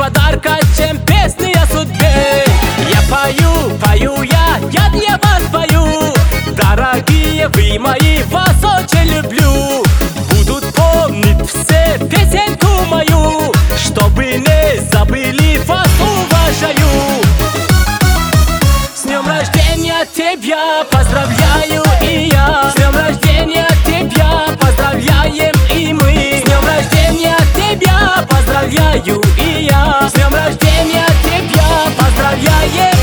подарка, чем песни о судьбе. Я пою я для вас пою. Дорогие вы мои, вас очень люблю. Будут помнить все песенку мою, чтобы не забыли, вас уважаю. С днем рождения тебя поздравляю и я. С днем рождения тебя поздравляем и мы. С днем рождения тебя поздравляю и я. С днем рождения тебя поздравляем.